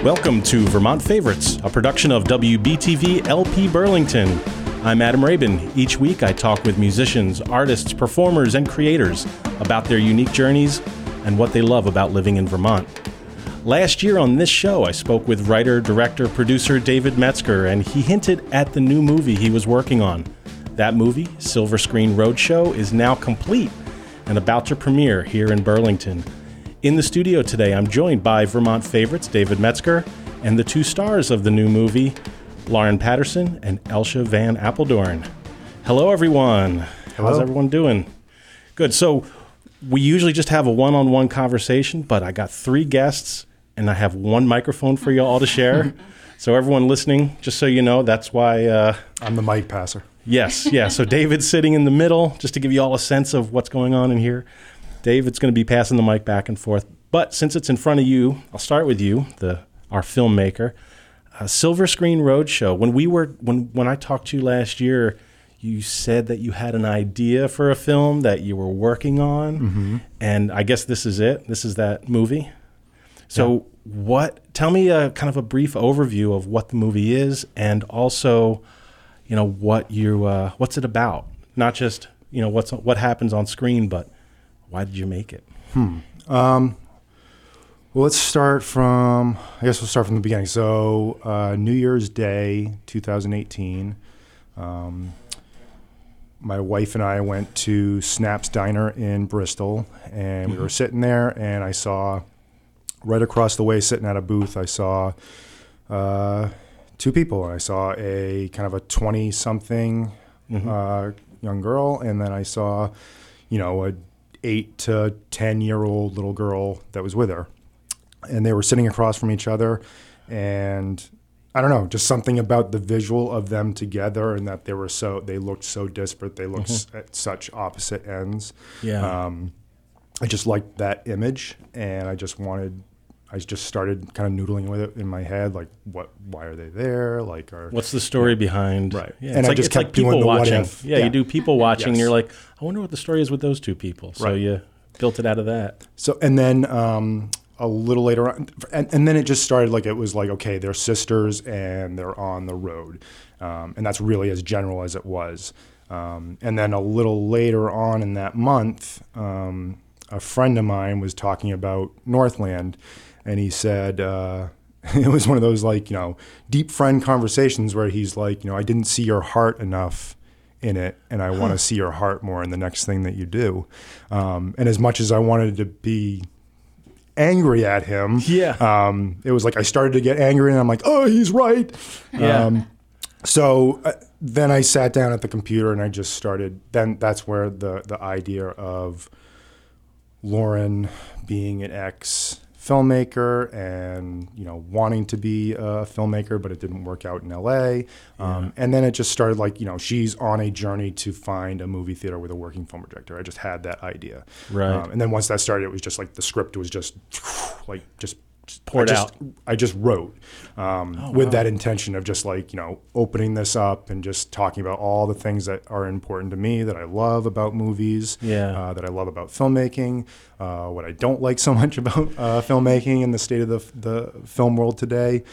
Welcome to Vermont Favorites, a production of WBTV LP Burlington. I'm Adam Rabin. Each week I talk with musicians, artists, performers, and creators about their unique journeys and what they love about living in Vermont. Last year on this show, I spoke with writer, director, producer David Metzger, and he hinted at the new movie he was working on. That movie, Silver Screen Roadshow, is now complete and about to premiere here in Burlington. In the studio today, I'm joined by Vermont Favorites David Metzger and the two stars of the new movie, Lauren Patterson and Elsha Van Apeldoorn. Hello, everyone. Hello. How's everyone doing? Good. So we usually just have a one-on-one conversation, but I got three guests, and I have one microphone for you all to share. So everyone listening, just so you know, that's why... I'm the mic passer. Yes, yeah. So David's sitting in the middle, just to give you all a sense of what's going on in here. David's going to be passing the mic back and forth. But since it's in front of you, I'll start with you, our filmmaker. Silver Screen Roadshow. When I talked to you last year, you said that you had an idea for a film that you were working on, and I guess this is it. This is that movie. So tell me kind of a brief overview of what the movie is, and also, what's it about? Not just, what happens on screen, but why did you make it? Well, we'll start from the beginning. So, New Year's Day, 2018, my wife and I went to Snap's Diner in Bristol, and we were sitting there, and I saw right across the way, sitting at a booth, I saw two people. I saw a kind of a 20-something young girl, and then I saw, a 8 to 10-year-old little girl that was with her. And they were sitting across from each other, and I don't know, just something about the visual of them together, and that they looked so disparate. They looked at such opposite ends. Yeah. I just liked that image, and I just started kind of noodling with it in my head, like, why are they there? What's the story behind? Right. Yeah, and I just kept doing the watching. what if. Yeah, you do people watching, and Yes. you're like, I wonder what the story is with those two people. So you built it out of that. So, and then a little later on, and then it just started it was like, okay, they're sisters and they're on the road. And that's really as general as it was. And then a little later on in that month, a friend of mine was talking about Northland, and he said, it was one of those deep friend conversations where he's like, I didn't see your heart enough in it, and I want to see your heart more in the next thing that you do. And as much as I wanted to be angry at him, it was like I started to get angry, and I'm like, oh, he's right. Yeah. So then I sat down at the computer, and I just started. Then that's where the idea of Lauren being an ex-filmmaker and wanting to be a filmmaker, but it didn't work out in LA. And then it just started she's on a journey to find a movie theater with a working film projector. I just had that idea. Right. And then once that started, it was just the script was just poured out. I just wrote with that intention of just opening this up and just talking about all the things that are important to me, that I love about movies, that I love about filmmaking, what I don't like so much about filmmaking and the state of the film world today.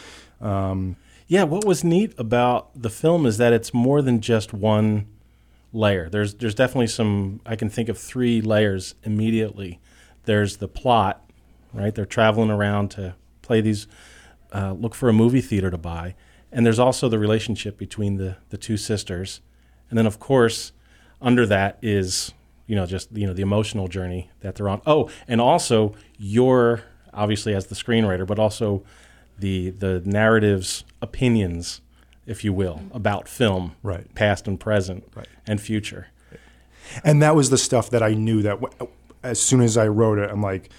What was neat about the film is that it's more than just one layer. There's definitely I can think of 3 layers immediately. There's the plot. Right, they're traveling around to play these, look for a movie theater to buy, and there's also the relationship between the two sisters, and then of course, under that is the emotional journey that they're on. Oh, and also you're obviously as the screenwriter, but also the narrative's opinions, if you will, about film, right, past and present, and future. And that was the stuff that I knew that as soon as I wrote it, I'm like,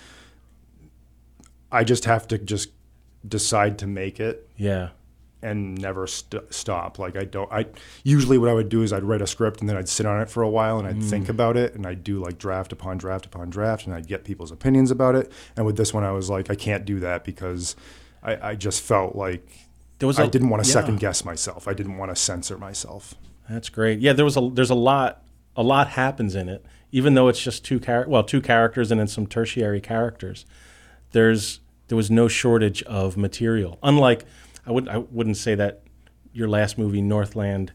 I just have to just decide to make it. Yeah. And never stop. I usually what I would do is I'd write a script, and then I'd sit on it for a while, and I'd think about it, and I'd do draft upon draft upon draft, and I'd get people's opinions about it. And with this one, I was like, I can't do that because I just felt like I didn't want to second guess myself. I didn't want to censor myself. That's great. Yeah, there's a lot happens in it, even though it's just two characters and then some tertiary characters. There's there was no shortage of material. Unlike, I wouldn't say that your last movie, Northland,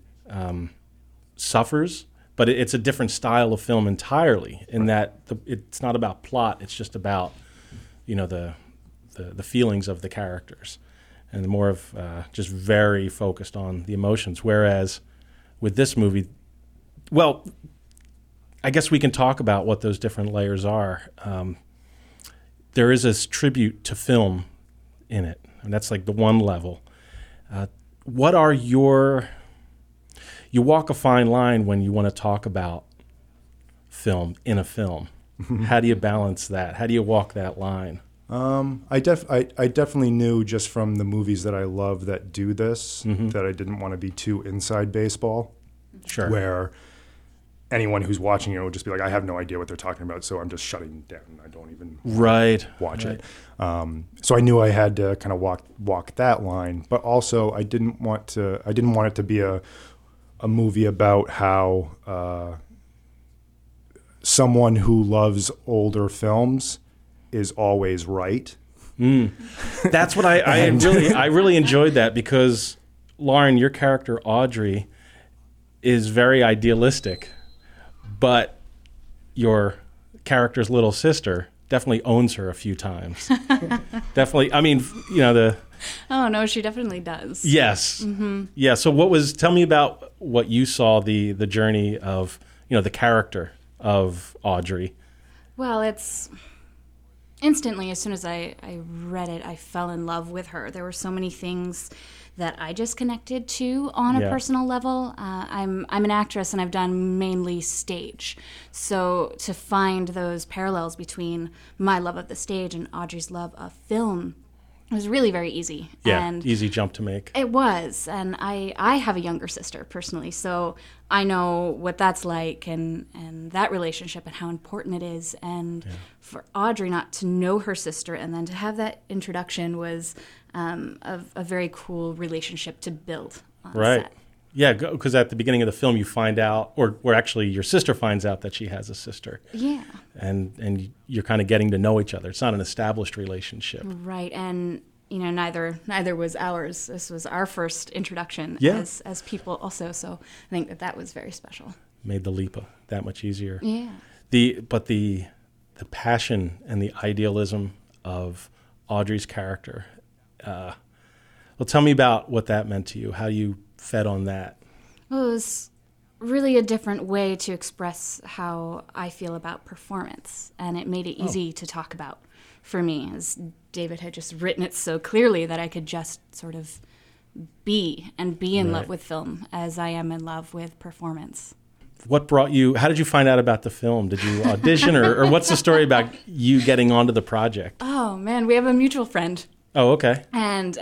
suffers, but it's a different style of film entirely. In that it's not about plot; it's just about, the feelings of the characters, and more of just very focused on the emotions. Whereas with this movie, well, I guess we can talk about what those different layers are. There is a tribute to film in it, and that's like the one level. What are you walk a fine line when you want to talk about film in a film. How do you balance that? How do you walk that line? I definitely knew just from the movies that I love that do this that I didn't want to be too inside baseball. Sure. Where anyone who's watching it will just be like, I have no idea what they're talking about, so I'm just shutting down. I don't even watch it. So I knew I had to kind of walk that line, but also I didn't want it to be a movie about how someone who loves older films is always right. That's what I really enjoyed that, because Lauren, your character Audrey is very idealistic, but your character's little sister definitely owns her a few times. Definitely. I mean, Oh no, she definitely does. Yes. Mm-hmm. Yeah. So tell me about what you saw, the journey of, the character of Audrey. Well, it's instantly, as soon as I read it, I fell in love with her. There were so many things that I just connected to on a personal level. I'm an actress, and I've done mainly stage. So to find those parallels between my love of the stage and Audrey's love of film, it was really very easy. Yeah, and easy jump to make. It was, and I have a younger sister personally, so I know what that's like and that relationship and how important it is. And for Audrey not to know her sister and then to have that introduction was a very cool relationship to build on set. Yeah, because at the beginning of the film you find out, or actually your sister finds out that she has a sister. Yeah. And you're kind of getting to know each other. It's not an established relationship. Right, and neither was ours. This was our first introduction as people also, so I think that was very special. Made the leap that much easier. Yeah. But the passion and the idealism of Audrey's character, well, tell me about what that meant to you, how you fed on that. Well, it was really a different way to express how I feel about performance, and it made it easy to talk about for me, as David had just written it so clearly that I could just sort of be in love with film as I am in love with performance. What brought you, how did you find out about the film? Did you audition or what's the story about you getting onto the project? Oh man, we have a mutual friend. Oh, okay. And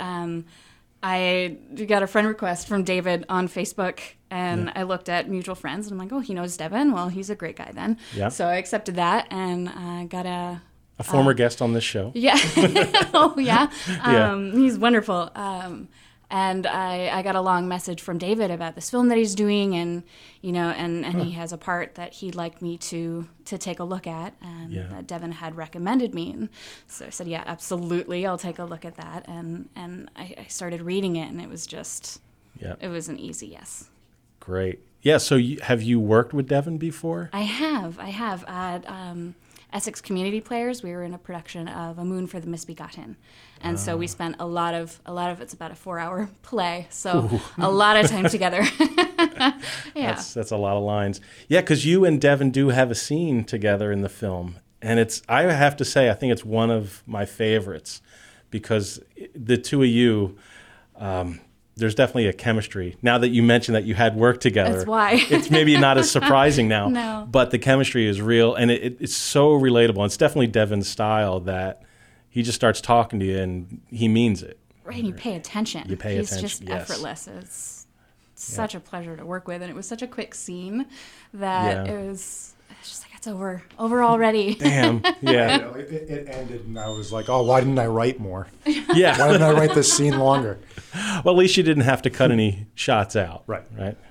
I got a friend request from David on Facebook, and I looked at mutual friends, and I'm like, oh, he knows Devin. Well, he's a great guy then. Yeah. So I accepted that, and I got a former guest on this show. Yeah. Oh, yeah. He's wonderful. And I got a long message from David about this film that he's doing, and he has a part that he'd like me to take a look at, and that Devin had recommended me. And so I said, yeah, absolutely, I'll take a look at that. And I started reading it, and it was just, it was an easy yes. Great. Yeah, so have you worked with Devin before? I have. At Essex Community Players, we were in a production of A Moon for the Misbegotten. And so we spent a lot of it's about a 4-hour play, so a lot of time together. Yeah. That's a lot of lines. Yeah, because you and Devin do have a scene together in the film. And I have to say, I think it's one of my favorites, because the two of you, there's definitely a chemistry. Now that you mentioned that you had worked together, that's why. It's maybe not as surprising now. No. But the chemistry is real, and it's so relatable. It's definitely Devin's style that he just starts talking to you, and he means it. Right, and you pay attention. He's just yes. Effortless. It's such a pleasure to work with, and it was such a quick scene that it was just like, it's over already. Damn, yeah. It ended, and I was like, oh, why didn't I write more? Yeah. Why didn't I write this scene longer? Well, at least you didn't have to cut any shots out. Right.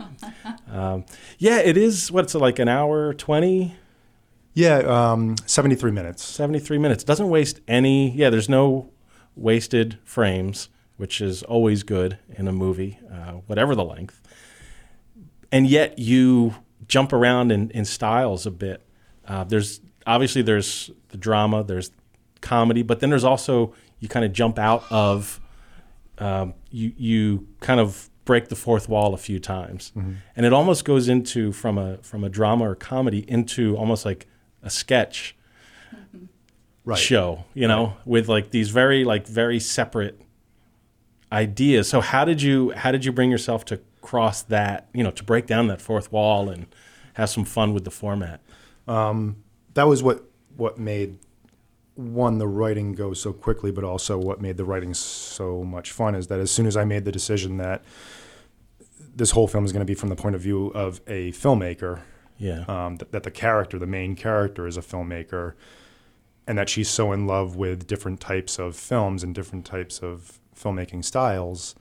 Yeah, it is, what's it, like an hour 20? Yeah, 73 minutes. 73 minutes. Doesn't waste any, there's no wasted frames, which is always good in a movie, whatever the length. And yet you jump around in styles a bit. There's the drama, there's comedy, but then there's also, you kind of jump out of, you kind of break the fourth wall a few times. Mm-hmm. And it almost goes into, from a drama or comedy, into almost like a sketch show, with like these very separate ideas. So how did you bring yourself to cross that, to break down that fourth wall and have some fun with the format? That was what made, one, the writing go so quickly, but also what made the writing so much fun, is that as soon as I made the decision that this whole film is going to be from the point of view of a filmmaker, that the main character is a filmmaker, and that she's so in love with different types of films and different types of filmmaking styles,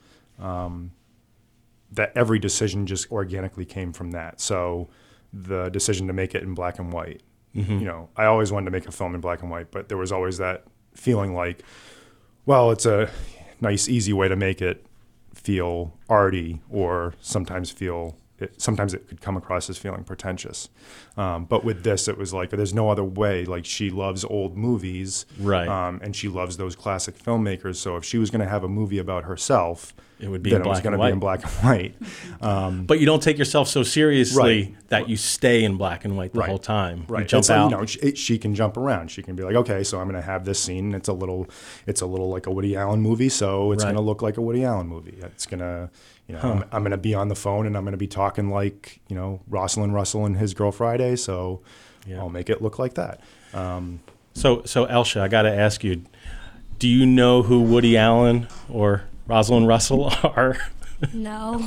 that every decision just organically came from that. So the decision to make it in black and white, I always wanted to make a film in black and white, but there was always that feeling like, well, it's a nice, easy way to make it feel arty, or sometimes it could come across as feeling pretentious. But with this, it was like, there's no other way. Like, she loves old movies, right? And she loves those classic filmmakers. So if she was going to have a movie about herself, it would be then it was going to be in black and white. But you don't take yourself so seriously that you stay in black and white the whole time. Right. You jump out. She can jump around. She can be like, okay, so I'm going to have this scene. It's a little like a Woody Allen movie, so it's going to look like a Woody Allen movie. It's going to, I'm going to be on the phone and I'm going to be talking like, Rosalind Russell and His Girl Friday, so I'll make it look like that. So Elsha, I got to ask you, do you know who Woody Allen or Rosalind Russell are? No.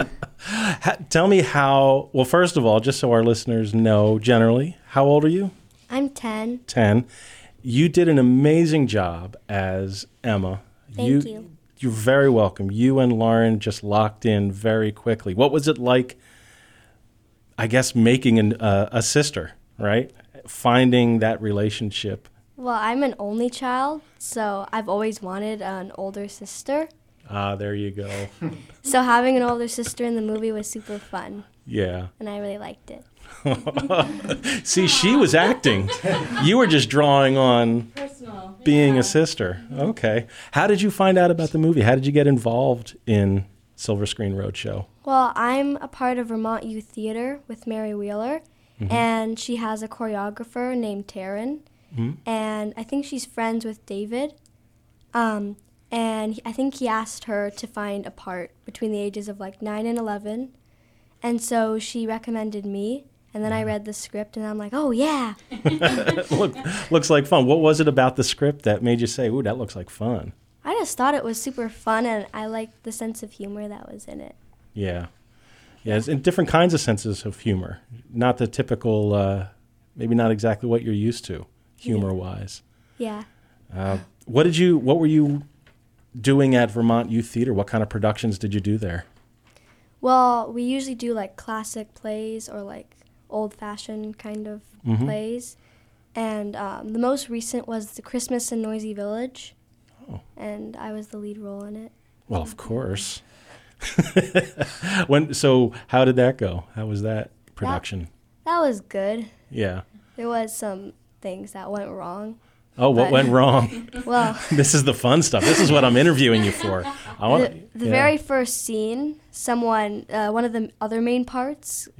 Tell me how, well, first of all, just so our listeners know generally, how old are you? I'm 10. 10. You did an amazing job as Emma. Thank you. You're very welcome. You and Lauren just locked in very quickly. What was it like, I guess, making a sister, right? Finding that relationship. Well, I'm an only child, so I've always wanted an older sister. Ah, there you go. So having an older sister in the movie was super fun. Yeah. And I really liked it. See, she was acting. You were just drawing on being a sister. Okay. How did you find out about the movie? How did you get involved in Silver Screen Roadshow? Well, I'm a part of Vermont Youth Theater with Mary Wheeler, and she has a choreographer named Taryn, and I think she's friends with David. And I think he asked her to find a part between the ages of like 9 and 11. And so she recommended me. And then I read the script and I'm like, oh, yeah. Looks like fun. What was it about the script that made you say, ooh, that looks like fun? I just thought it was super fun, and I liked the sense of humor that was in it. Yeah. Yeah, it's in different kinds of senses of humor. Not the typical, maybe not exactly what you're used to, humor-wise. Yeah. What were you doing at Vermont Youth Theater? What kind of productions did you do there? Well, we usually do like classic plays or like old-fashioned kind of plays. And the most recent was The Christmas in Noisy Village. Oh. And I was the lead role in it. Well, of course. So how did that go? How was that production? That was good. Yeah. There was some things that went wrong. Oh, what went wrong? Well, this is the fun stuff. This is what I'm interviewing you for. The very first scene, someone, one of the other main parts,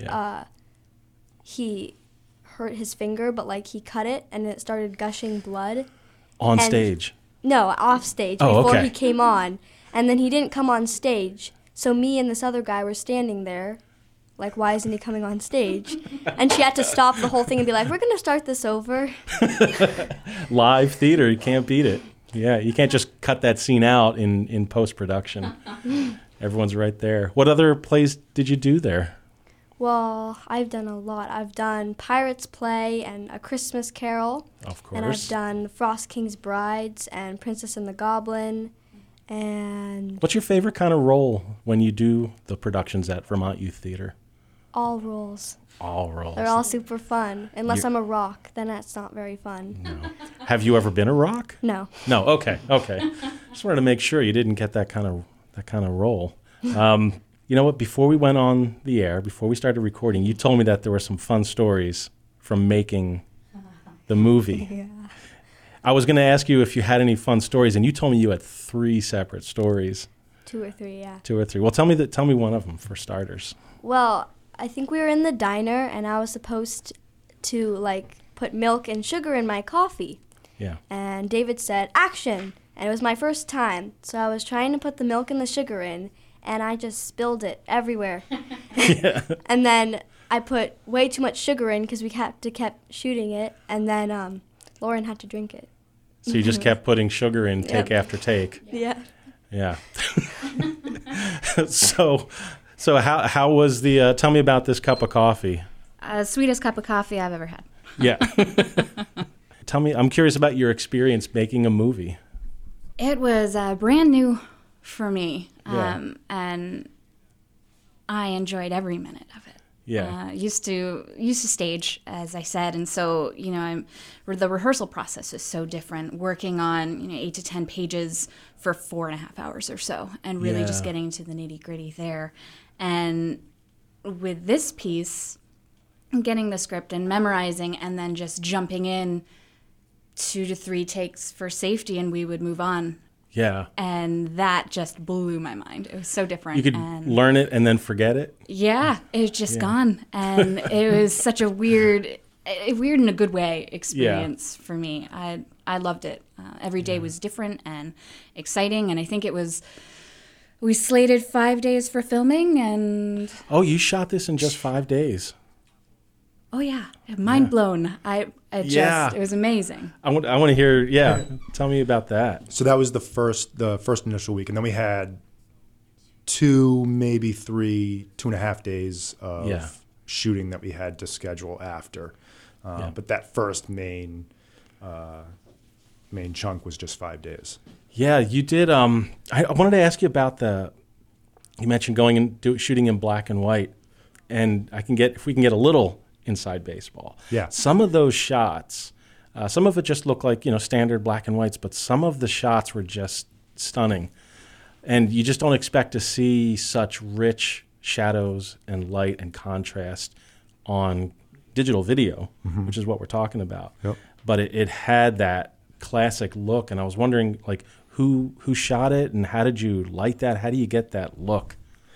he hurt his finger, but like he cut it and it started gushing blood. On stage? No, off stage before he came on. And then he didn't come on stage. So me and this other guy were standing there. Like, why isn't he coming on stage? And she had to stop the whole thing and be like, we're going to start this over. Live theater, you can't beat it. Yeah, you can't just cut that scene out in post-production. Everyone's right there. What other plays did you do there? Well, I've done a lot. I've done Pirates Play and A Christmas Carol. Of course. And I've done Frost King's Brides and Princess and the Goblin. And what's your favorite kind of role when you do the productions at Vermont Youth Theater? All roles. All roles. They're all super fun. Unless I'm a rock, then that's not very fun. No. Have you ever been a rock? No. No. Okay. Just wanted to make sure you didn't get that kind of role. You know what? Before we went on the air, before we started recording, you told me that there were some fun stories from making the movie. Yeah. I was going to ask you if you had any fun stories, and you told me you had 3 separate stories. 2 or 3, yeah. 2 or 3. Well, tell me one of them for starters. Well, I think we were in the diner, and I was supposed to, like, put milk and sugar in my coffee. Yeah. And David said, action! And it was my first time, so I was trying to put the milk and the sugar in, and I just spilled it everywhere. Yeah. And then I put way too much sugar in because we kept shooting it, and then Lauren had to drink it. So you just kept putting sugar in take Yep. after take. Yeah. Yeah. So how was the? Tell me about this cup of coffee. Sweetest cup of coffee I've ever had. Yeah. Tell me. I'm curious about your experience making a movie. It was brand new for me, Yeah. and I enjoyed every minute of it. Yeah. Used to stage, as I said, and so the rehearsal process is so different. Working on 8 to 10 pages for 4.5 hours or so, and really just Yeah. getting to the nitty gritty there. And with this piece, getting the script and memorizing, and then just jumping in 2 to 3 takes for safety, and we would move on. Yeah. And that just blew my mind. It was so different. You could and learn it and then forget it. yeah, it was just gone. And it was such a weird in a good way experience for me. I loved it. Every day was different and exciting. And I think we slated 5 days for filming, and Oh, you shot this in just 5 days. oh yeah, mind blown. Yeah. It was amazing. I want to hear. Yeah. Tell me about that. So that was the first initial week, and then we had 2, maybe 3, 2.5 days of Yeah. shooting that we had to schedule after. Yeah. But that first main chunk was just 5 days. Yeah, you did. I wanted to ask you about you mentioned going and shooting in black and white, and if we can get a little inside baseball. Yeah. Some of those shots, some of it just looked like standard black and whites, but some of the shots were just stunning, and you just don't expect to see such rich shadows and light and contrast on digital video, which is what we're talking about. Yep. But it had that classic look, and I was wondering, like, who shot it, and how did you light that? How do you get that look?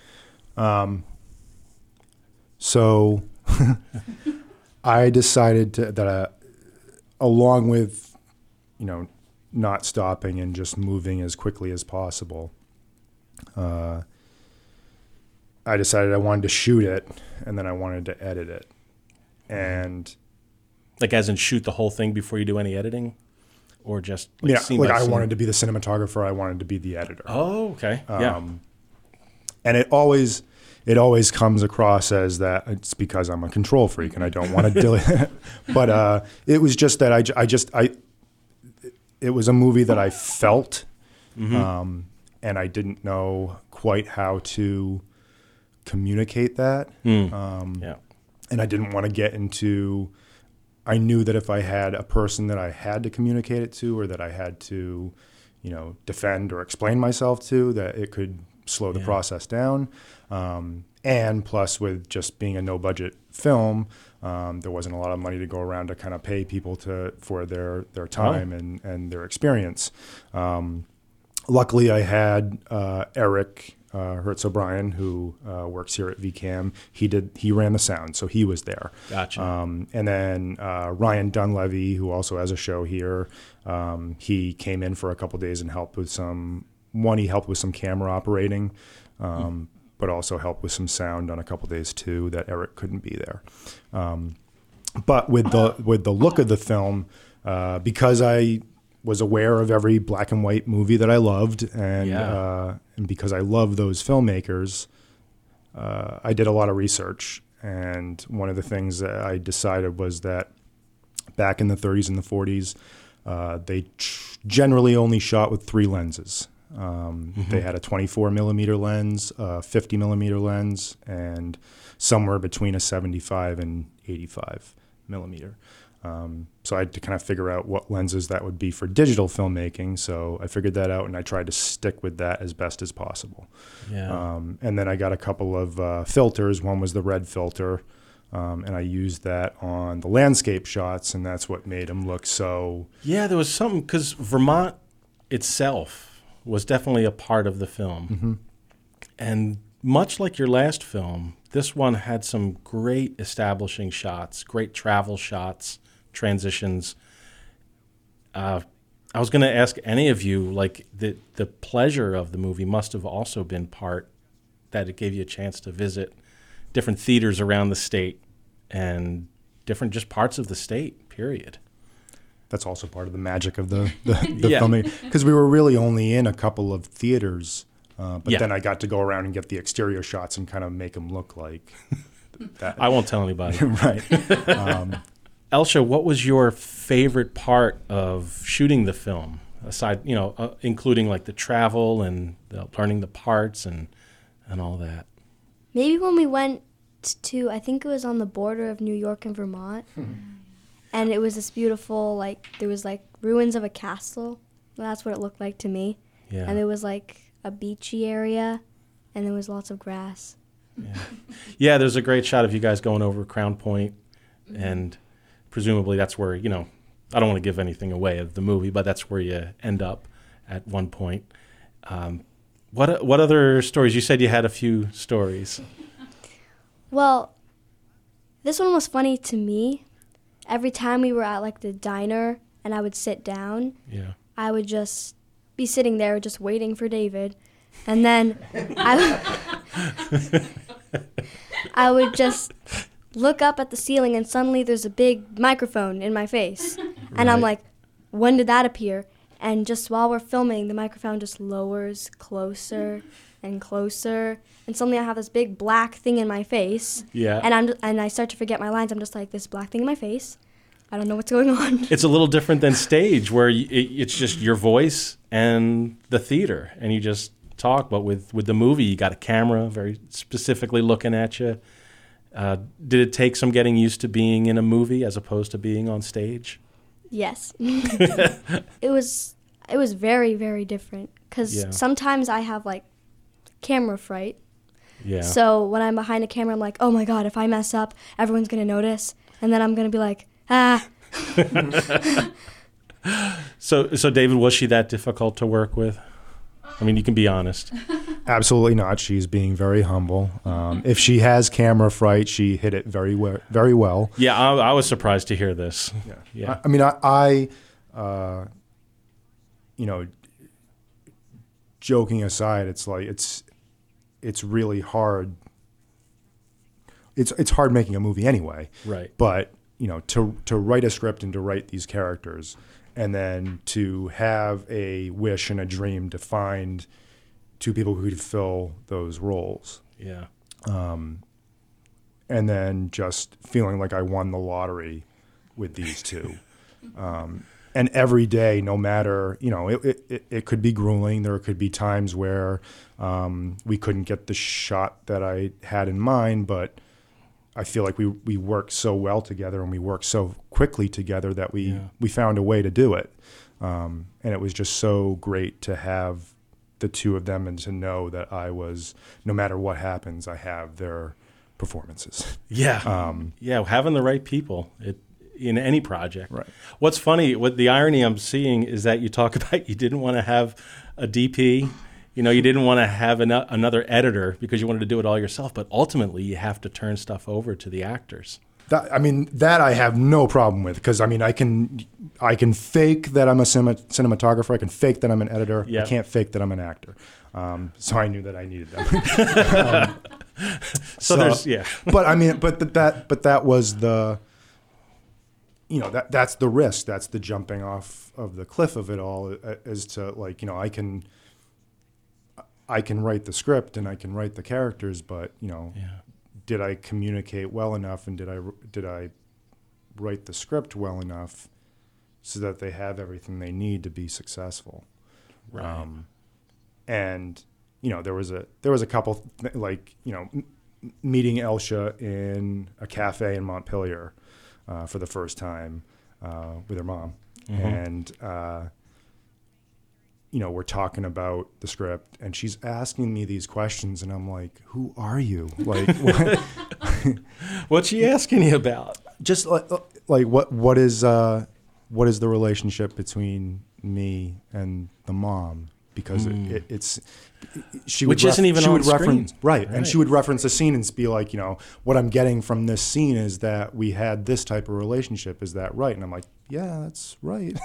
So I decided that along with, not stopping and just moving as quickly as possible, I decided I wanted to shoot it, and then I wanted to edit it. And Like, as in shoot the whole thing before you do any editing? Or just scene by I scene? wanted to be the cinematographer. I wanted to be the editor. Oh, okay. Yeah. And it always comes across as that it's because I'm a control freak and I don't want to do it. But it was just that it was a movie that I felt, and I didn't know quite how to communicate that. Yeah. And I didn't want to get into. I knew that if I had a person that I had to communicate it to, or that I had to, defend or explain myself to, that it could slow the process down. And plus, with just being a no-budget film, there wasn't a lot of money to go around to kind of pay people for their time and their experience. Luckily, I had Eric Hertz O'Brien, who works here at VCAM. He ran the sound, so he was there. Gotcha. And then Ryan Dunleavy, who also has a show here, he came in for a couple days and helped with some camera operating, but also helped with some sound on a couple days too, that Eric couldn't be there. But with the look of the film, because I was aware of every black and white movie that I loved, and because I love those filmmakers, I did a lot of research. And one of the things that I decided was that back in the 30s and the 40s, they generally only shot with 3 lenses. They had a 24 millimeter lens, a 50 millimeter lens, and somewhere between a 75 and 85 millimeter. So I had to kind of figure out what lenses that would be for digital filmmaking. So I figured that out, and I tried to stick with that as best as possible. Yeah. And then I got a couple of filters. One was the red filter, and I used that on the landscape shots, and that's what made them look so... Yeah, there was something, because Vermont itself was definitely a part of the film. Mm-hmm. And much like your last film, this one had some great establishing shots, great travel shots, transitions. I was going to ask any of you, like, the pleasure of the movie must have also been part that it gave you a chance to visit different theaters around the state and different just parts of the state, period. That's also part of the magic of the Yeah. filming, because we were really only in a couple of theaters, but Yeah. then I got to go around and get the exterior shots and kind of make them look like that. I won't tell anybody. Right. Elsha, what was your favorite part of shooting the film, aside, including like the travel and learning the parts and all that? Maybe when we went to, I think it was on the border of New York and Vermont, and it was this beautiful, like, there was like ruins of a castle. That's what it looked like to me. Yeah. And there was like a beachy area, and there was lots of grass. Yeah, there's a great shot of you guys going over Crown Point, and presumably that's where, I don't want to give anything away of the movie, but that's where you end up at one point. What other stories? You said you had a few stories. Well, this one was funny to me. Every time we were at like the diner and I would sit down, Yeah. I would just be sitting there just waiting for David. And then I would just look up at the ceiling, and suddenly there's a big microphone in my face. And I'm Right. like, when did that appear? And just while we're filming, the microphone just lowers closer and closer. And suddenly I have this big black thing in my face. Yeah. And I start to forget my lines. I'm just like, this black thing in my face. I don't know what's going on. It's a little different than stage, where it's just your voice and the theater, and you just talk. But with the movie, you got a camera very specifically looking at you. Did it take some getting used to being in a movie as opposed to being on stage? Yes. It was very, very different, because Yeah. sometimes I have like camera fright. Yeah. So when I'm behind a camera, I'm like, oh my God, if I mess up, everyone's going to notice. And then I'm going to be like, ah. So David, was she that difficult to work with? I mean, you can be honest. Absolutely not. She's being very humble. If she has camera fright, she hit it very well. Yeah, I was surprised to hear this. Yeah. I mean, I joking aside, it's like it's really hard. It's hard making a movie anyway. Right. But to write a script and to write these characters, and then to have a wish and a dream to find two people who could fill those roles. Yeah. And then just feeling like I won the lottery with these two. And every day, no matter, it could be grueling. There could be times where we couldn't get the shot that I had in mind, but I feel like we work so well together, and we work so quickly together that we found a way to do it. And it was just so great to have the two of them, and to know that no matter what happens, I have their performances. Yeah. Having the right people in any project. Right. What's funny, what the irony I'm seeing is that you talk about you didn't want to have a DP. You didn't want to have another editor because you wanted to do it all yourself. But ultimately, you have to turn stuff over to the actors. That I have no problem with, because I can fake that I'm a cinematographer. I can fake that I'm an editor. Yeah. I can't fake that I'm an actor. So I knew that I needed them. But that was the, that's the risk. That's the jumping off of the cliff of it all, is to I can write the script and I can write the characters, but did I communicate well enough, and did I write the script well enough so that they have everything they need to be successful? Right. And there was a couple meeting Elsha in a cafe in Montpelier. for the first time with her mom. And, we're talking about the script, and she's asking me these questions, and I'm like, who are you? Like, what? What's she asking you about? Just like what is the relationship between me and the mom? Because it's she would which isn't even on screen, reference right, and she would reference a scene and be like, what I'm getting from this scene is that we had this type of relationship. Is that right? And I'm like, yeah, that's right.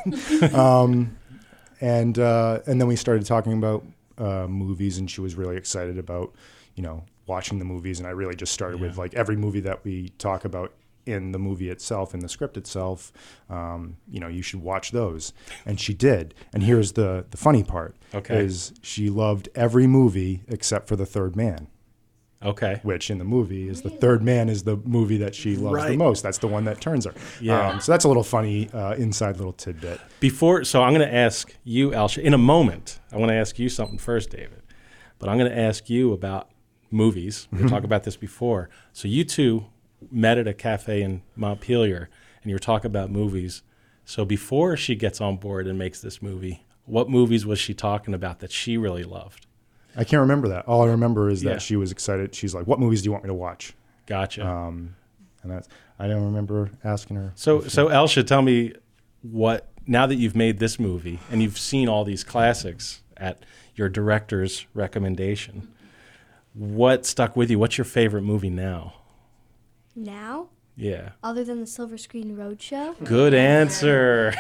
And then we started talking about movies, and she was really excited about watching the movies, and I really just started with like every movie that we talk about in the movie itself, in the script itself, you should watch those. And she did. And here's the funny part, is she loved every movie except for The Third Man. Okay. Which in the movie is The Third Man is the movie that she loves the most. That's the one that turns her. Yeah. So that's a little funny inside little tidbit. So I'm going to ask you, Elsha, in a moment. I want to ask you something first, David. But I'm going to ask you about movies. We talked about this before. So you two met at a cafe in Montpelier, and you were talking about movies. So before she gets on board and makes this movie, what movies was she talking about that she really loved? I can't remember that. All I remember is that she was excited. She's like, what movies do you want me to watch? Gotcha. And I don't remember asking her. So Elsha, tell me now that you've made this movie and you've seen all these classics at your director's recommendation, what stuck with you? What's your favorite movie now? Now? Yeah. Other than the Silver Screen Roadshow? Good answer.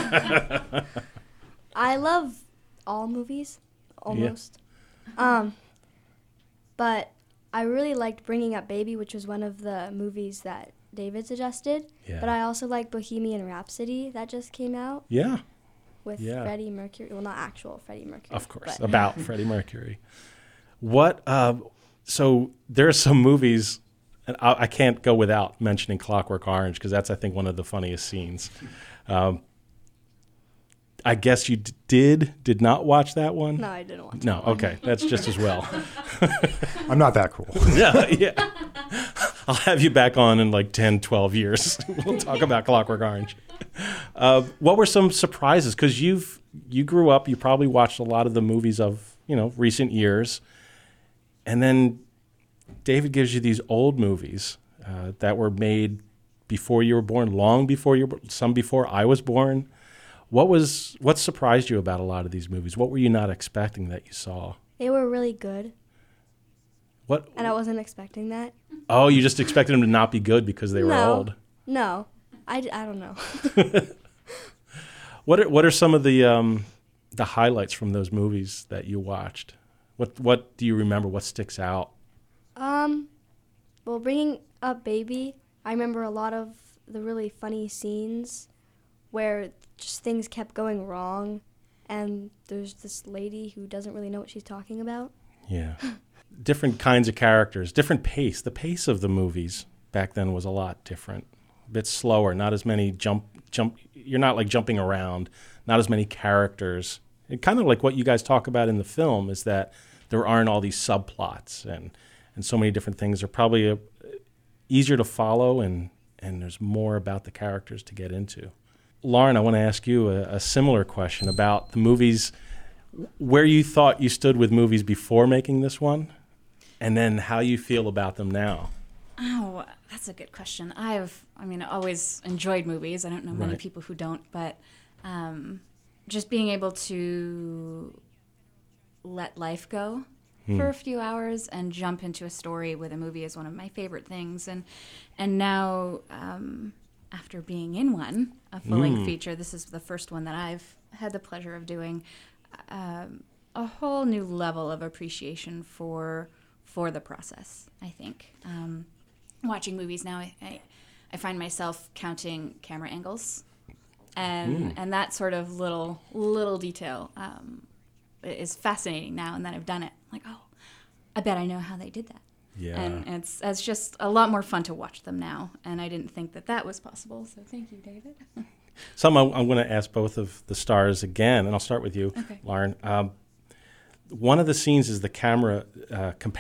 I love all movies, almost. Yeah. But I really liked Bringing Up Baby, which was one of the movies that David suggested. Yeah. But I also like Bohemian Rhapsody that just came out. Yeah. With Freddie Mercury. Well, not actual Freddie Mercury. Of course, about Freddie Mercury. So there are some movies, and I can't go without mentioning Clockwork Orange, because that's, I think, one of the funniest scenes. I guess you did not watch that one? No, I didn't watch that No, one. Okay. That's just as well. I'm not that cool. Yeah. I'll have you back on in like 10, 12 years. We'll talk about Clockwork Orange. What were some surprises? Because you grew up, you probably watched a lot of the movies of, recent years. And then David gives you these old movies that were made before you were born, long before some before I was born. What surprised you about a lot of these movies? What were you not expecting that you saw? They were really good. What? And I wasn't expecting that. Oh, you just expected them to not be good because they were old? No. I don't know. What are some of the highlights from those movies that you watched? What do you remember? What sticks out? Well, Bringing Up Baby, I remember a lot of the really funny scenes where just things kept going wrong, and there's this lady who doesn't really know what she's talking about. Yeah. Different kinds of characters, different pace. The pace of the movies back then was a lot different, a bit slower, not as many jump. You're not like jumping around, not as many characters. And kind of like what you guys talk about in the film is that there aren't all these subplots and so many different things. They're probably easier to follow, and there's more about the characters to get into. Lauren, I want to ask you a similar question about the movies, where you thought you stood with movies before making this one, and then how you feel about them now. Oh, that's a good question. I always enjoyed movies. I don't know many people who don't, but just being able to let life go for a few hours and jump into a story with a movie is one of my favorite things. And now, after being in one, a full-length feature, this is the first one that I've had the pleasure of doing, a whole new level of appreciation for the process, I think. Watching movies now, I find myself counting camera angles, and that sort of little detail is fascinating now, and that I've done it. Like, oh, I bet I know how they did that. Yeah. And it's just a lot more fun to watch them now, and I didn't think that was possible, so thank you, David. I'm going to ask both of the stars again, and I'll start with you, Lauren. One of the scenes is the camera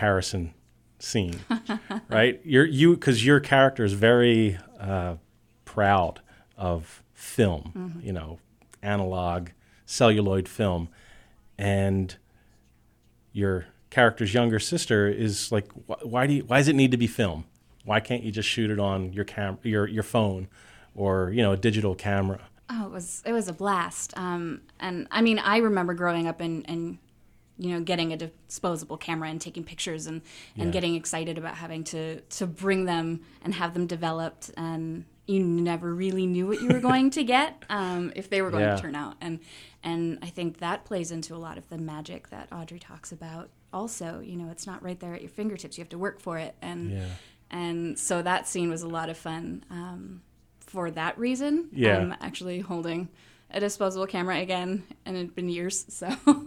comparison scene, right? Because your character is very proud of film, analog, celluloid film. And your character's younger sister is like, why does it need to be film? Why can't you just shoot it on your phone or, a digital camera? Oh, it was a blast. And I mean, I remember growing up and getting a disposable camera and taking pictures and getting excited about having to bring them and have them developed, and you never really knew what you were going to get, if they were going to turn out. And I think that plays into a lot of the magic that Audrey talks about also. It's not right there at your fingertips. You have to work for it. And so that scene was a lot of fun for that reason. Yeah. I'm actually holding a disposable camera again, and it's been years. So,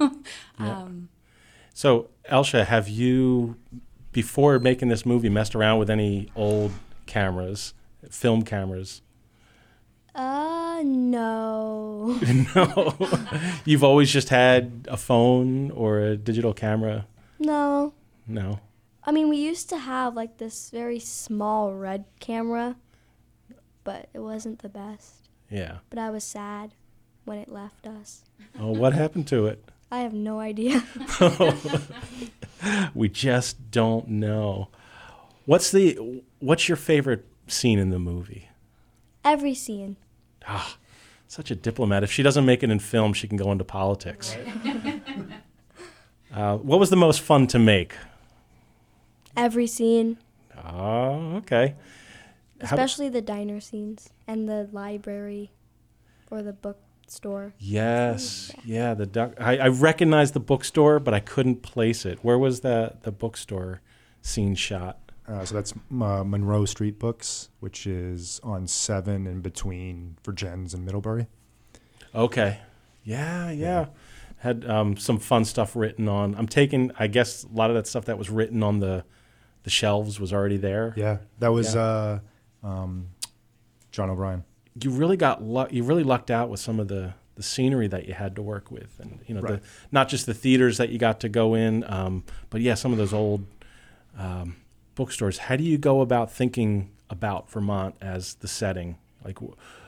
So, Elsha, have you, before making this movie, messed around with any old cameras, film cameras? No. No. You've always just had a phone or a digital camera? No. No. I mean, we used to have like this very small red camera, but it wasn't the best. Yeah. But I was sad when it left us. Oh, what happened to it? I have no idea. We just don't know. What's your favorite scene in the movie? Every scene. Ah, such a diplomat. If she doesn't make it in film, she can go into politics. What was the most fun to make? Every scene. Oh, okay. Especially the diner scenes and the library or the bookstore. Yes. Yeah, I recognized the bookstore, but I couldn't place it. Where was the bookstore scene shot? So that's Monroe Street Books, which is on 7 in between Virgins and Middlebury. Okay. Yeah. Had some fun stuff written on. I guess a lot of that stuff that was written on the shelves was already there. Yeah, that was John O'Brien. You really you really lucked out with some of the scenery that you had to work with, and right. Not just the theaters that you got to go in, but some of those old bookstores. How do you go about thinking about Vermont as the setting? Like,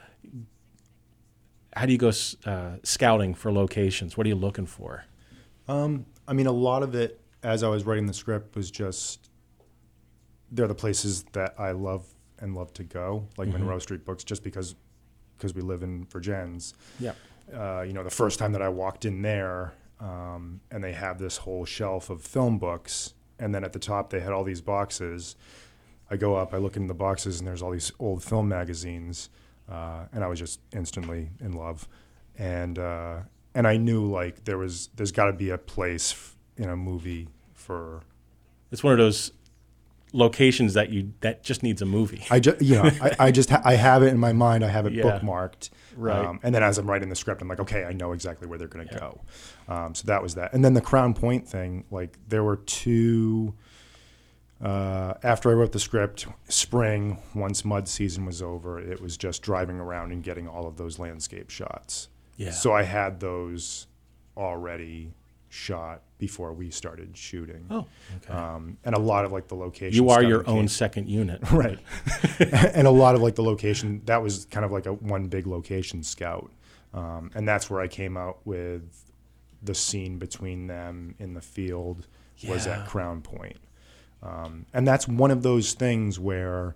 how do you go scouting for locations? What are you looking for? I mean, a lot of it, as I was writing the script, was just they're the places that I love to go, like Monroe Street Books, just because we live in Virgins. Yeah. The first time that I walked in there, and they have this whole shelf of film books, and then at the top they had all these boxes. I go up, I look in the boxes, and there's all these old film magazines, and I was just instantly in love. And I knew like there's got to be a place in a movie for. It's one of those locations that just needs a movie. I have it in my mind. I have it bookmarked. Right. And then as I'm writing the script, I'm like, okay, I know exactly where they're going to go. So that was that. And then the Crown Point thing, like there were two. After I wrote the script, spring, once mud season was over, it was just driving around and getting all of those landscape shots. Yeah. So I had those already shot before we started shooting. Oh, okay. And a lot of like the locations. You are your own second unit. Right. And a lot of like the location, that was kind of like one big location scout. And that's where I came out with the scene between them in the field was at Crown Point. And that's one of those things where,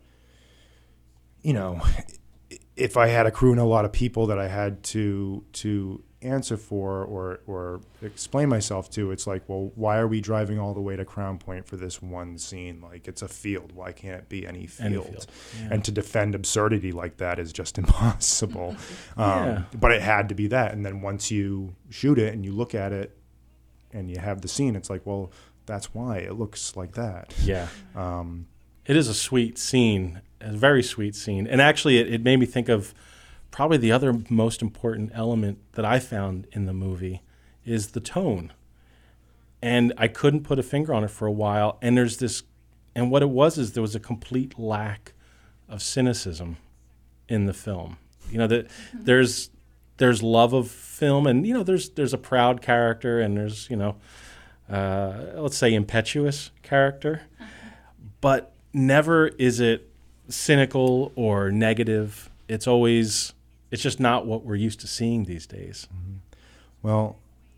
if I had a crew and a lot of people that I had to answer for or explain myself to, it's like, well, why are we driving all the way to Crown Point for this one scene? Like, it's a field. Why can't it be any field? Yeah. And to defend absurdity like that is just impossible. But it had to be that. And then once you shoot it and you look at it and you have the scene, it's like, well, that's why it looks like that. Yeah. It is a sweet scene, a very sweet scene. And actually, it made me think of probably the other most important element that I found in the movie is the tone. And I couldn't put a finger on it for a while. And what it was is there was a complete lack of cynicism in the film. There's love of film, and there's a proud character, and there's let's say impetuous character, but never is it cynical or negative. it's just not what we're used to seeing these days. Mm-hmm. Well,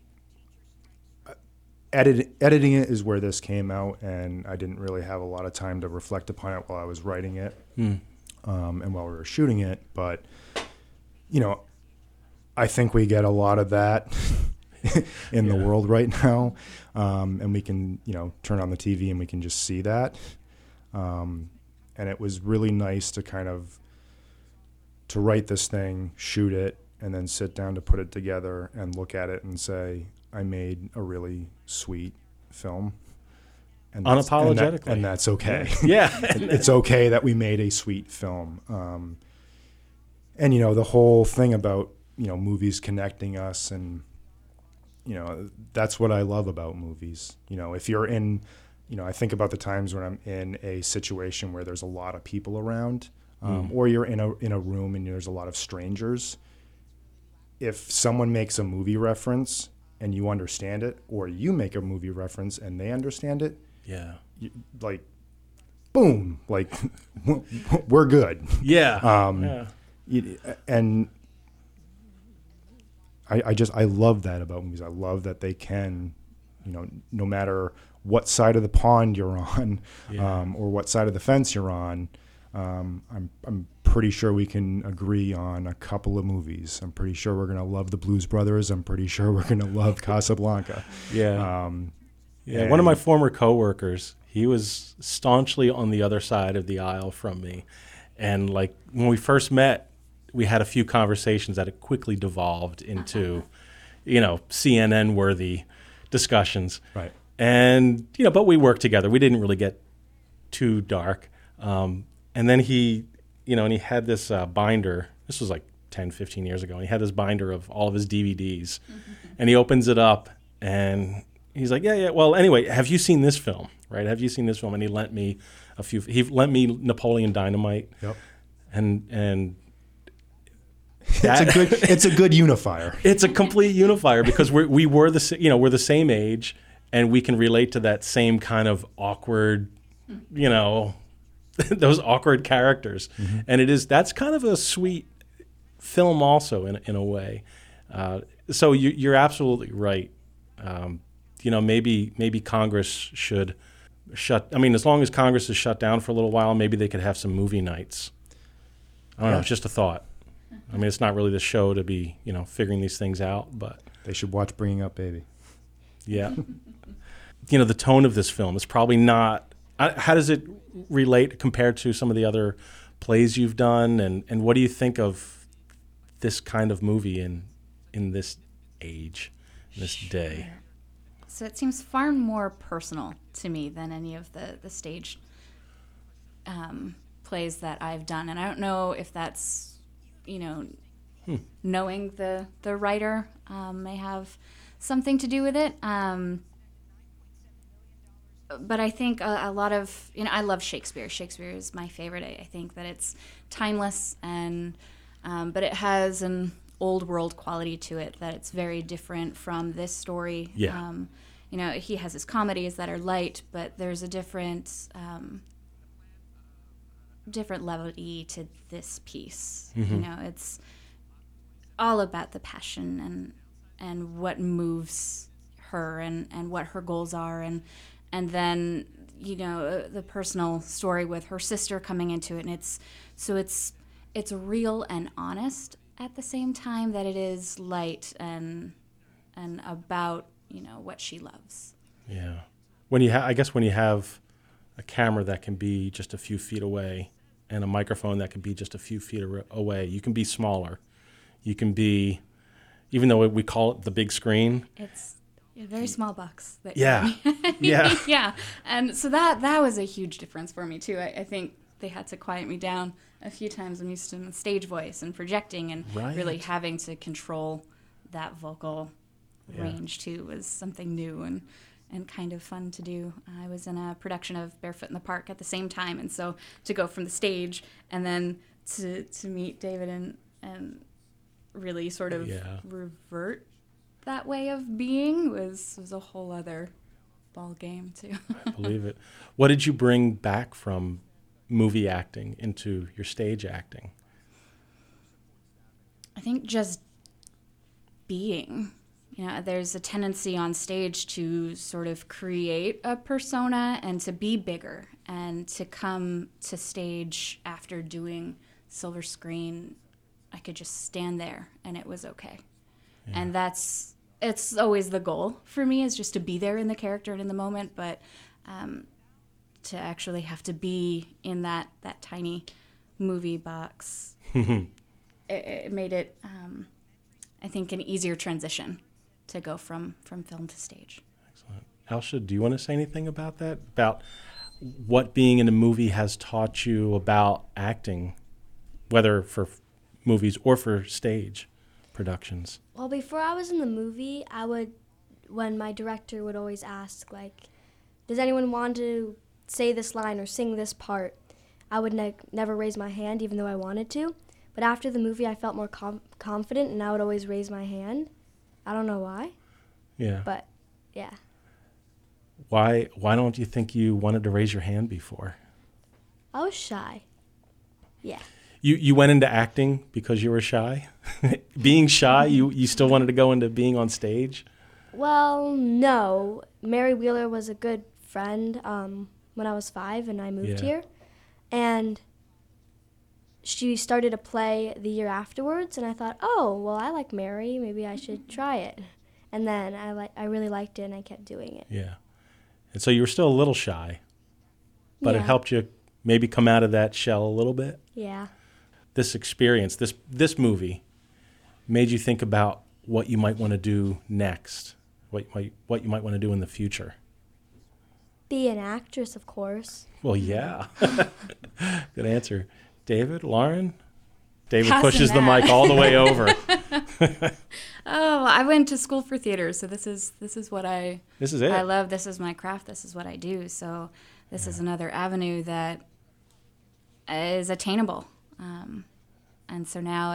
editing it is where this came out, and I didn't really have a lot of time to reflect upon it while I was writing it, and while we were shooting it. But, I think we get a lot of that in the world right now, and we can, turn on the TV and we can just see that. And it was really nice to to write this thing, shoot it, and then sit down to put it together and look at it and say, I made a really sweet film. And unapologetically. And that's okay. Yeah. It's okay that we made a sweet film. And, the whole thing about, movies connecting us, and, that's what I love about movies. If you're in, I think about the times when I'm in a situation where there's a lot of people around, or you're in a room and there's a lot of strangers. If someone makes a movie reference and you understand it, or you make a movie reference and they understand it, boom, we're good. Yeah. And I love that about movies. I love that they can, no matter what side of the pond you're on, or what side of the fence you're on, I'm pretty sure we can agree on a couple of movies. I'm pretty sure we're going to love the Blues Brothers. I'm pretty sure we're going to love Casablanca. One of my former coworkers, he was staunchly on the other side of the aisle from me. And when we first met, we had a few conversations that had quickly devolved into, CNN-worthy discussions. Right. And, but we worked together. We didn't really get too dark. And then he had this binder. This was 10, 15 years ago. And he had this binder of all of his DVDs. And he opens it up, and he's like, yeah. Well, anyway, have you seen this film? Right? Have you seen this film? And he lent me he lent me Napoleon Dynamite. Yep. And it's a good unifier. It's a complete unifier because we're the same age, and we can relate to that same kind of awkward, those awkward characters. Mm-hmm. And that's kind of a sweet film also in a way. So you're absolutely right. Maybe Congress should as long as Congress is shut down for a little while, maybe they could have some movie nights. I don't know. It's just a thought. It's not really the show to be, figuring these things out, but they should watch Bringing Up Baby. Yeah. The tone of this film is probably not. How does it relate compared to some of the other plays you've done, and what do you think of this kind of movie in this age, in this day? So it seems far more personal to me than any of the stage plays that I've done, and I don't know if that's knowing the writer may have something to do with it. But I think a lot of, I love Shakespeare. Shakespeare is my favorite. I think that it's timeless, and but it has an old world quality to it that it's very different from this story. Yeah. He has his comedies that are light, but there's a different levity to this piece. Mm-hmm. It's all about the passion and what moves her and what her goals are, and then the personal story with her sister coming into it, and it's real and honest at the same time that it is light and about what she loves. Yeah. When you have a camera that can be just a few feet away and a microphone that can be just a few feet away, you can be smaller. You can be, even though we call it the big screen. It's a very small box. Yeah. Yeah. Yeah. And so that was a huge difference for me, too. I think they had to quiet me down a few times. I'm used to stage voice and projecting, and really having to control that vocal range, too, was something new and kind of fun to do. I was in a production of Barefoot in the Park at the same time, and so to go from the stage and then to meet David and really sort of revert that way of being was a whole other ball game, too. I believe it. What did you bring back from movie acting into your stage acting? think just being. There's a tendency on stage to sort of create a persona and to be bigger, and to come to stage after doing silver screen, I could just stand there and it was okay. Yeah. And it's always the goal for me, is just to be there in the character and in the moment, but to actually have to be in that tiny movie box, it made it, I think, an easier transition to go from film to stage. Excellent. Alsha, do you want to say anything about that? About what being in a movie has taught you about acting, whether for movies or for stage productions? Well, before I was in the movie, when my director would always ask, like, does anyone want to say this line or sing this part, I would never raise my hand, even though I wanted to. But after the movie, I felt more confident, and I would always raise my hand. I don't know why. Yeah. But, yeah. Why don't you think you wanted to raise your hand before? I was shy. Yeah. You went into acting because you were shy? Being shy, you still wanted to go into being on stage? Well, no. Mary Wheeler was a good friend when I was 5 and I moved here. And she started a play the year afterwards, and I thought, oh, well, I like Mary. Maybe I should try it. And then I really liked it, and I kept doing it. Yeah. And so you were still a little shy, but it helped you maybe come out of that shell a little bit? Yeah. This experience, this movie, made you think about what you might want to do next, what you might want to do in the future. Be an actress, of course. Well, yeah. Good answer. David, Lauren? David Passing pushes that. the mic all the way over. Oh, I went to school for theater, so this is what I love. This is my craft. This is what I do. So this is another avenue that is attainable. And so now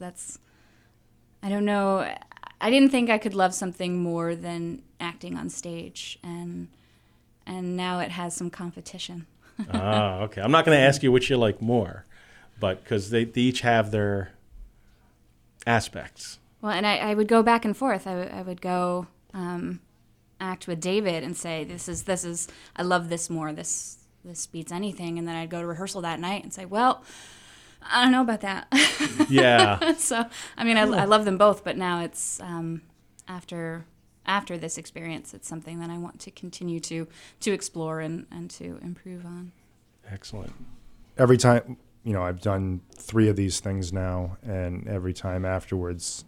I don't know. I didn't think I could love something more than acting on stage, and now it has some competition. Okay. I'm not going to ask you which you like more, but because they each have their aspects. Well, and I would go back and forth. I would go act with David and say, this is I love this more. This beats anything. And then I'd go to rehearsal that night and say, well, I don't know about that. Yeah. So, I mean, I love them both, but now it's after this experience, it's something that I want to continue to explore and to improve on. Excellent. Every time, I've done 3 of these things now, and every time afterwards,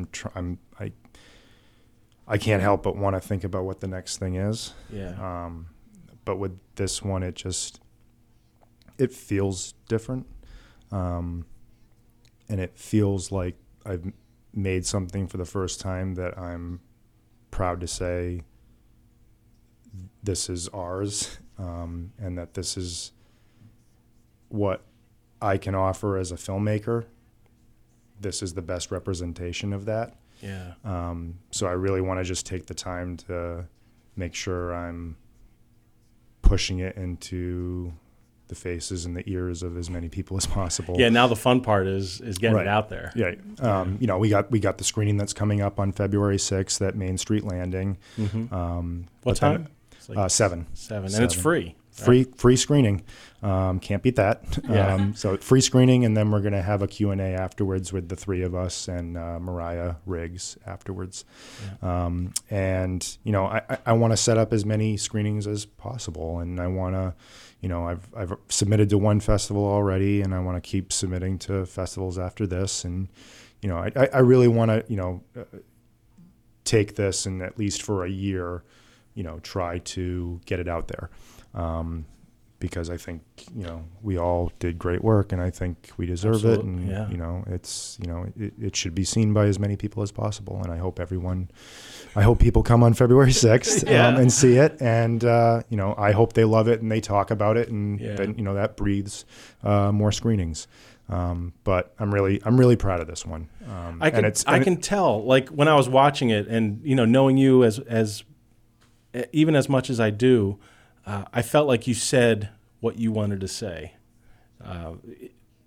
I can't help but want to think about what the next thing is. Yeah. But with this one, it feels different. And it feels like I've made something for the first time that I'm proud to say this is ours, and that this is what I can offer as a filmmaker. This is the best representation of that. Yeah. So I really want to just take the time to make sure I'm pushing it into the faces and the ears of as many people as possible. Yeah. Now the fun part is getting it out there. Yeah. We got the screening that's coming up on February 6th at Main Street Landing. Mm-hmm. What time? Like 7. 7. And it's free. Free screening. Can't beat that. Yeah. So free screening, and then we're going to have a Q&A afterwards with the 3 of us and Mariah Riggs afterwards. Yeah. And, I want to set up as many screenings as possible, and I want to, I've submitted to one festival already, and I want to keep submitting to festivals after this. And, I really want to, take this and at least for a year, try to get it out there. Because I think, we all did great work, and I think we deserve it. And, it should be seen by as many people as possible. And I hope people come on February 6th and see it. And, I hope they love it and they talk about it. And then, that breathes more screenings. But I'm really proud of this one. I can tell, like when I was watching it and, knowing you as even as much as I do, I felt like you said what you wanted to say.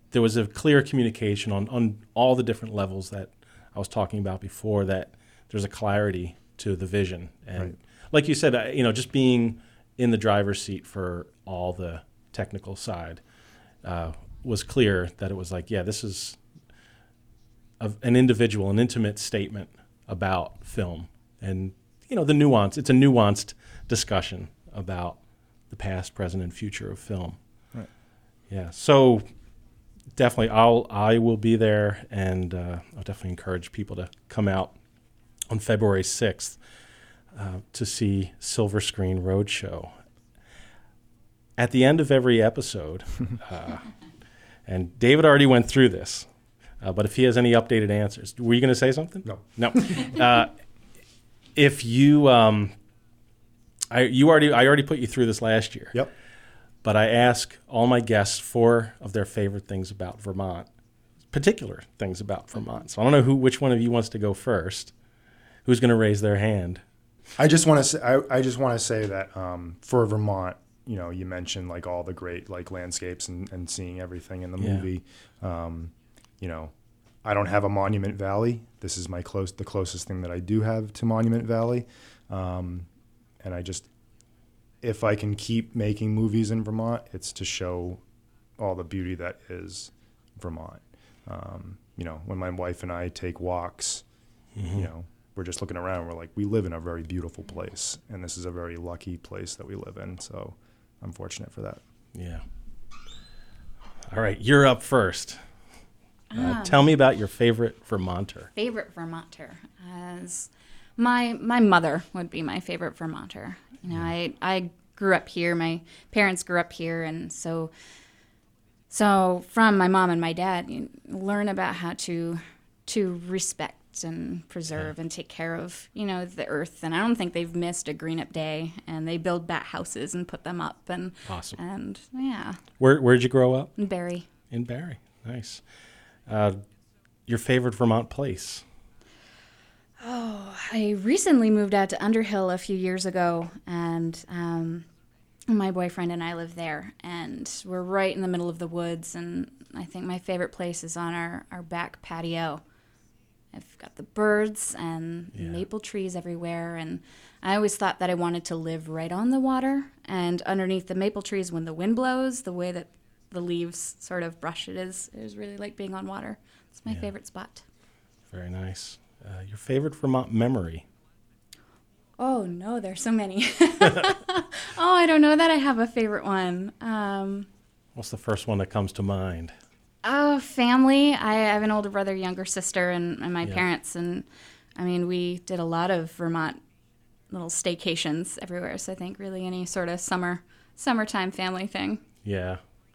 there was a clear communication on all the different levels that I was talking about before, that there's a clarity to the vision. And Right. like you said, just being in the driver's seat for all the technical side was clear that it was like, yeah, this is an individual, an intimate statement about film. And, the nuance, it's a nuanced discussion about the past, present, and future of film. Right. Yeah. So definitely I will be there, and I'll definitely encourage people to come out on February 6th to see Silver Screen Roadshow. At the end of every episode, and David already went through this, but if he has any updated answers, were you going to say something? No. If you, I already put you through this last year. Yep. But I ask all my guests 4 of their favorite things about Vermont, particular things about Vermont. So I don't know which one of you wants to go first. Who's going to raise their hand? I just want to say that for Vermont, you mentioned like all the great like landscapes and seeing everything in the movie. I don't have a Monument Valley. This is the closest thing that I do have to Monument Valley, and if I can keep making movies in Vermont, it's to show all the beauty that is Vermont. When my wife and I take walks, we're just looking around. We're like, we live in a very beautiful place, and this is a very lucky place that we live in. So I'm fortunate for that. Yeah. All right, you're up first. Tell me about your favorite Vermonter. Favorite Vermonter, as my mother would be my favorite Vermonter. I grew up here. My parents grew up here, and so from my mom and my dad, you learn about how to respect and preserve and take care of the earth. And I don't think they've missed a green up day. And they build bat houses and put them up. And awesome. And yeah. Where'd you grow up? In Barrie. In Barrie, nice. Your favorite Vermont place? Oh, I recently moved out to Underhill a few years ago, and my boyfriend and I live there, and we're right in the middle of the woods, and I think my favorite place is on our back patio. I've got the birds and maple trees everywhere, and I always thought that I wanted to live right on the water, and underneath the maple trees when the wind blows, the way that the leaves sort of brush it is really like being on water. It's my favorite spot. Very nice. Your favorite Vermont memory? Oh, no, there's so many. I don't know that I have a favorite one. What's the first one that comes to mind? Family. I have an older brother, younger sister, and my parents. And, we did a lot of Vermont little staycations everywhere. So I think really any sort of summertime family thing. Yeah.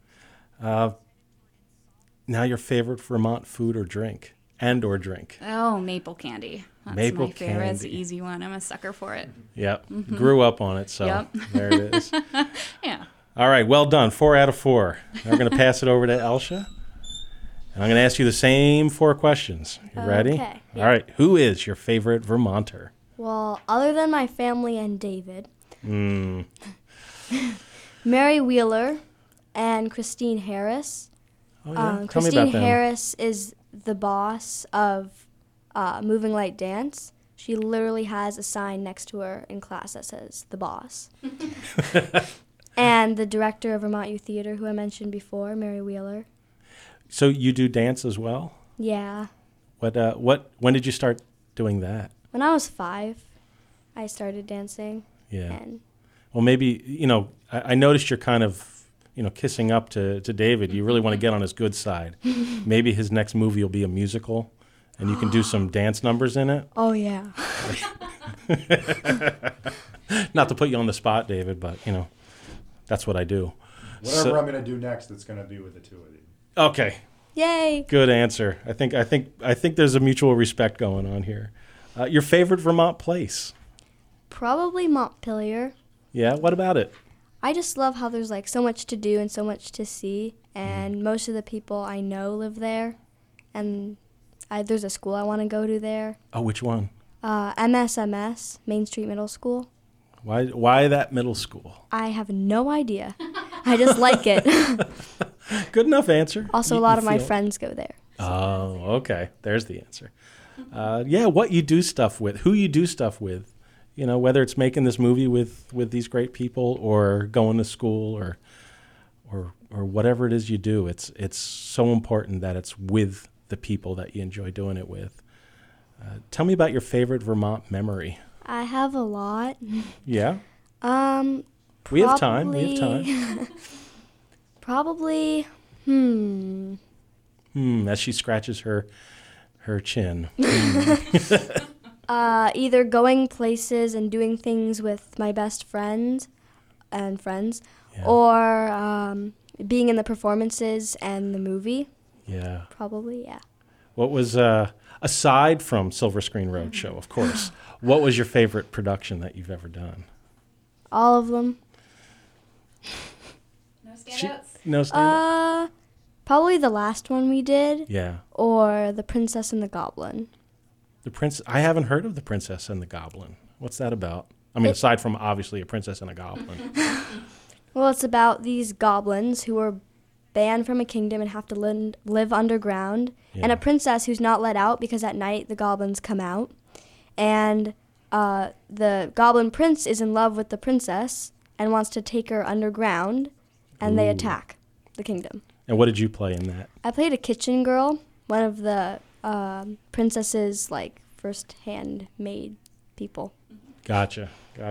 Now your favorite Vermont food or drink? Or drink? Oh, maple candy. That's maple my favorite. candy. It's an easy one. I'm a sucker for it. Yep. Mm-hmm. Grew up on it, so there it is. Yeah. All right, well done. 4 out of 4. Now we're going to pass it over to Elsha. And I'm going to ask you the same 4 questions. You ready? Okay. All right. Who is your favorite Vermonter? Well, other than my family and David, Mary Wheeler and Christine Harris. Oh, yeah? Tell me Christine about them. Harris is the boss of Moving Light Dance. She literally has a sign next to her in class that says, "The Boss." And the director of Vermont Youth Theater, who I mentioned before, Mary Wheeler. So you do dance as well? Yeah. When did you start doing that? When I was 5, I started dancing. Yeah. And Well, maybe, I noticed you're kind of, kissing up to David. You really want to get on his good side. Maybe his next movie will be a musical, and you can do some dance numbers in it. oh, yeah. Not to put you on the spot, David, but, that's what I do. Whatever I'm going to do next, it's going to be with the two of you. Okay. Yay. Good answer. I think there's a mutual respect going on here. Your favorite Vermont place? Probably Montpelier. Yeah, what about it? I just love how there's so much to do and so much to see, and most of the people I know live there, and there's a school I want to go to there. Oh, which one? MSMS, Main Street Middle School. Why that middle school? I have no idea. I just like it. Good enough answer. Also, You- a lot you of my feel- friends go there. Oh, okay. There's the answer. Yeah, what you do stuff with, who you do stuff with, you know, whether it's making this movie with these great people or going to school or whatever it is you do. It's so important that it's with the people that you enjoy doing it with. Tell me about your favorite Vermont memory. I have a lot. Yeah, Um, we have time. We have time. Probably, As she scratches her chin. either going places and doing things with my best friend and friends, Yeah. or being in the performances and the movie. Yeah. Probably, yeah. What was aside from Silver Screen Roadshow, of course? What was your favorite production that you've ever done? All of them. No standouts? No stand. Probably the last one we did, Yeah. or The Princess and the Goblin. The Prince. I haven't heard of The Princess and the Goblin. What's that about? I mean, aside from obviously A Princess and a Goblin. Well, it's about these goblins who are banned from a kingdom and have to live underground, and Yeah. a princess who's not let out because at night the goblins come out. And the goblin prince is in love with the princess and wants to take her underground, and they Ooh. attack the kingdom. And what did you play in that? I played a kitchen girl, one of the princess's like first-hand made people. Gotcha.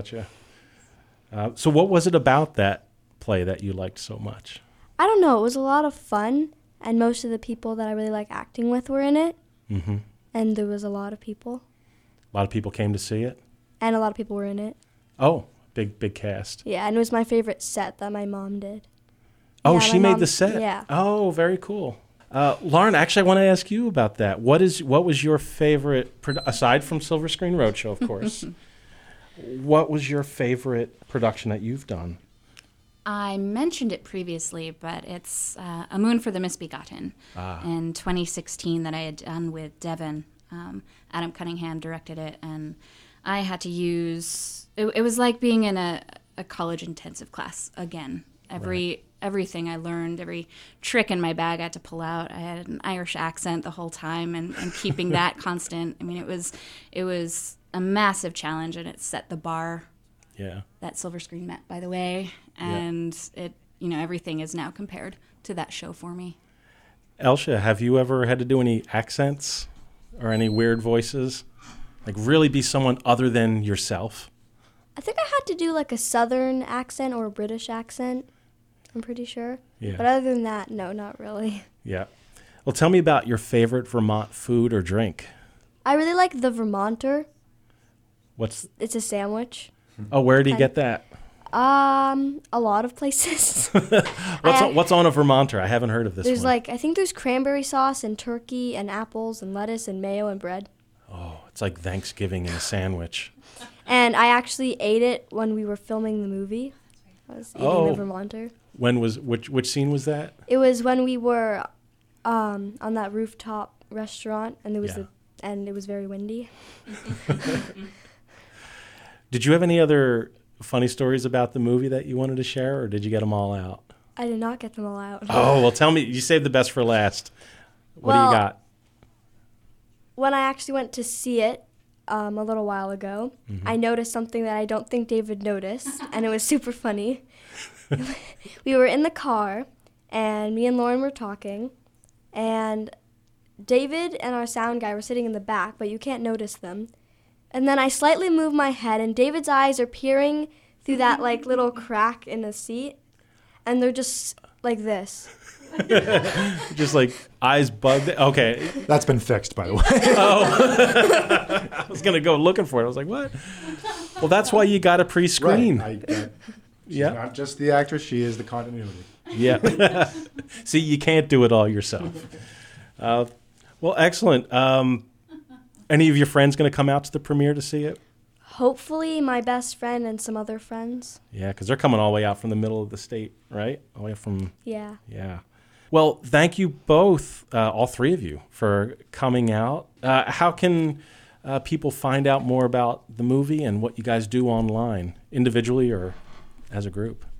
So what was it about that play that you liked so much? I don't know. It was a lot of fun, and most of the people that I really like acting with were in it, Mm-hmm. and there was a lot of people, A lot of people came to see it. and a lot of people were in it. Oh, big cast. Yeah, and it was my favorite set that my mom did. Oh, Yeah, she my made mom- the set. yeah. Oh, very cool. Lauren, actually, I want to ask you about that. What was your favorite, aside from Silver Screen Roadshow, of course? What was your favorite production that you've done? I mentioned it previously, but it's A Moon for the Misbegotten in 2016 that I had done with Devin. Adam Cunningham directed it, and I had to use it was like being in a college intensive class again. Everything I learned, every trick in my bag I had to pull out. I had an Irish accent the whole time, and keeping that constant. I mean, it was a massive challenge, and it set the bar Yeah. that Silver Screen met, by the way, and everything is now compared to that show for me. Elsha, have you ever had to do any accents or any weird voices? Like really be someone other than yourself? I think I had to do like a southern accent or a British accent. I'm pretty sure. Yeah. But other than that, no, not really. Yeah. Well, tell me about your favorite Vermont food or drink. I really like the Vermonter. It's a sandwich. Oh, where do you get that? A lot of places. What's on a Vermonter? I haven't heard of this There's one. I think there's cranberry sauce and turkey and apples and lettuce and mayo and bread. Oh, it's like Thanksgiving in a sandwich. And I actually ate it when we were filming the movie. I was eating the Vermonter. When was which scene was that? It was when we were on that rooftop restaurant, and it was very windy. Did you have any other funny stories about the movie that you wanted to share, or did you get them all out? I did not get them all out. Oh, well, tell me. You saved the best for last. What do you got? When I actually went to see it a little while ago, I noticed something that I don't think David noticed, and it was super funny. We were in the car, and me and Lauren were talking, and David and our sound guy were sitting in the back, but you can't notice them. And then I slightly move my head, and David's eyes are peering through that little crack in the seat, and they're just like this. Just like eyes bugged. Okay. That's been fixed, by the way. I was going to go looking for it. I was like, what? Well, that's why you got to pre-screen. She's Yeah. not just the actress, she is the continuity. Yeah. See, you can't do it all yourself. Well, excellent. Any of your friends going to come out to the premiere to see it? Hopefully my best friend and some other friends. Yeah, because they're coming all the way out from the middle of the state, right? All the way from, Yeah. yeah. Well, thank you both, all three of you, for coming out. How can people find out more about the movie and what you guys do online, individually or as a group?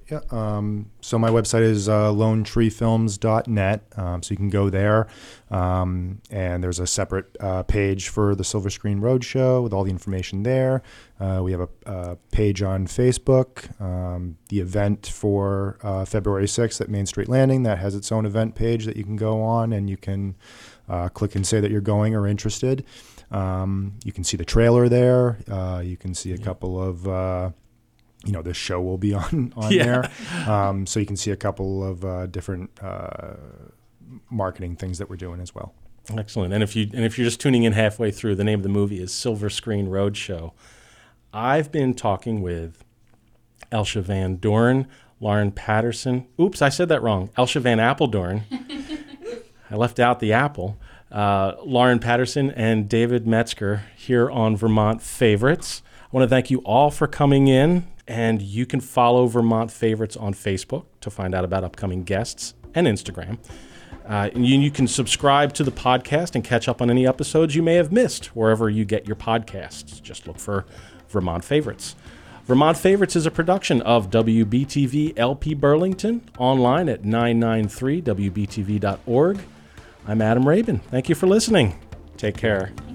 Yeah. So my website is lonetreefilms.net. So you can go there. And there's a separate page for the Silver Screen Roadshow with all the information there. We have a page on Facebook. The event for February 6th at Main Street Landing, that has its own event page that you can go on and you can click and say that you're going or interested. You can see the trailer there. You can see a couple of... this show will be on there. So you can see a couple of different marketing things that we're doing as well. Excellent. And if you're just tuning in halfway through, the name of the movie is Silver Screen Roadshow. I've been talking with Elsje Van Doorn, Lauren Patterson. Oops, I said that wrong. Elsje Van Apeldoorn. I left out the apple. Lauren Patterson and David Metzger here on Vermont Favorites. I want to thank you all for coming in. And you can follow Vermont Favorites on Facebook to find out about upcoming guests and Instagram. And you can subscribe to the podcast and catch up on any episodes you may have missed wherever you get your podcasts. Just look for Vermont Favorites. Vermont Favorites is a production of WBTV LP Burlington, online at 993wbtv.org. I'm Adam Rabin. Thank you for listening. Take care.